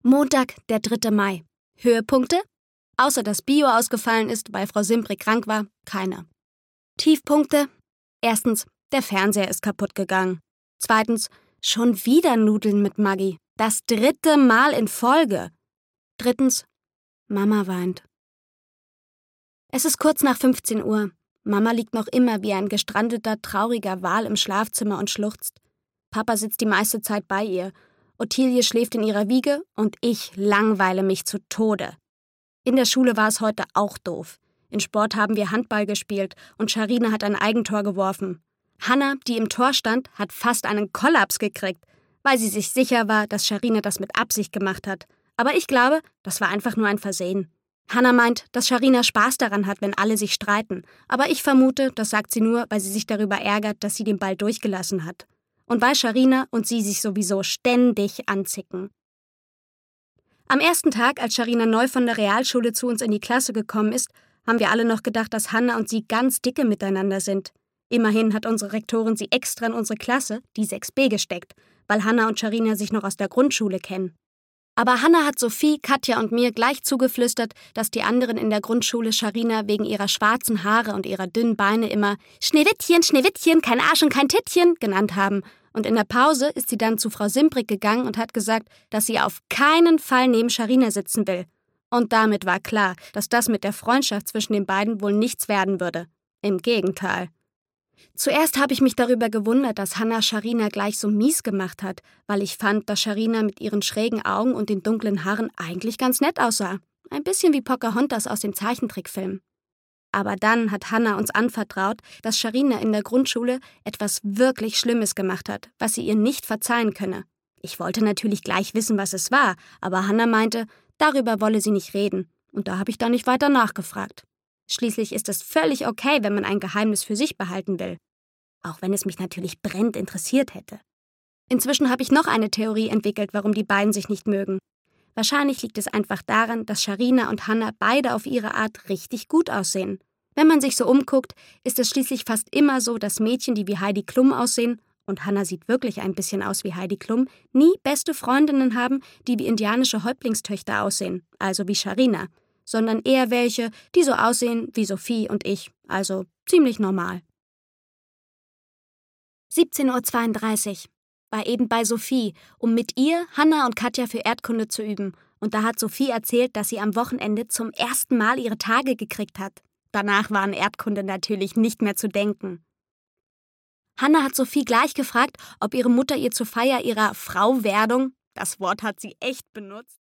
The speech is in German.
Montag, der 3. Mai. Höhepunkte? Außer dass Bio ausgefallen ist, weil Frau Simprig krank war, keine. Tiefpunkte? Erstens, der Fernseher ist kaputt gegangen. Zweitens, schon wieder Nudeln mit Maggi. Das 3. Mal in Folge. Drittens, Mama weint. Es ist kurz nach 15 Uhr. Mama liegt noch immer wie ein gestrandeter, trauriger Wal im Schlafzimmer und schluchzt. Papa sitzt die meiste Zeit bei ihr. Ottilie schläft in ihrer Wiege und ich langweile mich zu Tode. In der Schule war es heute auch doof. In Sport haben wir Handball gespielt und Scharina hat ein Eigentor geworfen. Hanna, die im Tor stand, hat fast einen Kollaps gekriegt, weil sie sich sicher war, dass Scharina das mit Absicht gemacht hat. Aber ich glaube, das war einfach nur ein Versehen. Hanna meint, dass Scharina Spaß daran hat, wenn alle sich streiten. Aber ich vermute, das sagt sie nur, weil sie sich darüber ärgert, dass sie den Ball durchgelassen hat. Und weil Scharina und sie sich sowieso ständig anzicken. Am ersten Tag, als Scharina neu von der Realschule zu uns in die Klasse gekommen ist, haben wir alle noch gedacht, dass Hanna und sie ganz dicke miteinander sind. Immerhin hat unsere Rektorin sie extra in unsere Klasse, die 6b, gesteckt, weil Hanna und Scharina sich noch aus der Grundschule kennen. Aber Hanna hat Sophie, Katja und mir gleich zugeflüstert, dass die anderen in der Grundschule Scharina wegen ihrer schwarzen Haare und ihrer dünnen Beine immer Schneewittchen, Schneewittchen, kein Arsch und kein Tittchen genannt haben. Und in der Pause ist sie dann zu Frau Simprig gegangen und hat gesagt, dass sie auf keinen Fall neben Scharina sitzen will. Und damit war klar, dass das mit der Freundschaft zwischen den beiden wohl nichts werden würde. Im Gegenteil. Zuerst habe ich mich darüber gewundert, dass Hanna Scharina gleich so mies gemacht hat, weil ich fand, dass Scharina mit ihren schrägen Augen und den dunklen Haaren eigentlich ganz nett aussah. Ein bisschen wie Pocahontas aus dem Zeichentrickfilm. Aber dann hat Hanna uns anvertraut, dass Scharina in der Grundschule etwas wirklich Schlimmes gemacht hat, was sie ihr nicht verzeihen könne. Ich wollte natürlich gleich wissen, was es war, aber Hanna meinte, darüber wolle sie nicht reden. Und da habe ich dann nicht weiter nachgefragt. Schließlich ist es völlig okay, wenn man ein Geheimnis für sich behalten will. Auch wenn es mich natürlich brennend interessiert hätte. Inzwischen habe ich noch eine Theorie entwickelt, warum die beiden sich nicht mögen. Wahrscheinlich liegt es einfach daran, dass Scharina und Hanna beide auf ihre Art richtig gut aussehen. Wenn man sich so umguckt, ist es schließlich fast immer so, dass Mädchen, die wie Heidi Klum aussehen, und Hanna sieht wirklich ein bisschen aus wie Heidi Klum, nie beste Freundinnen haben, die wie indianische Häuptlingstöchter aussehen, also wie Scharina, sondern eher welche, die so aussehen wie Sophie und ich, also ziemlich normal. 17:32 Uhr. War eben bei Sophie, um mit ihr, Hanna und Katja für Erdkunde zu üben. Und da hat Sophie erzählt, dass sie am Wochenende zum ersten Mal ihre Tage gekriegt hat. Danach war an Erdkunde natürlich nicht mehr zu denken. Hanna hat Sophie gleich gefragt, ob ihre Mutter ihr zur Feier ihrer Frauwerdung, das Wort hat sie echt benutzt,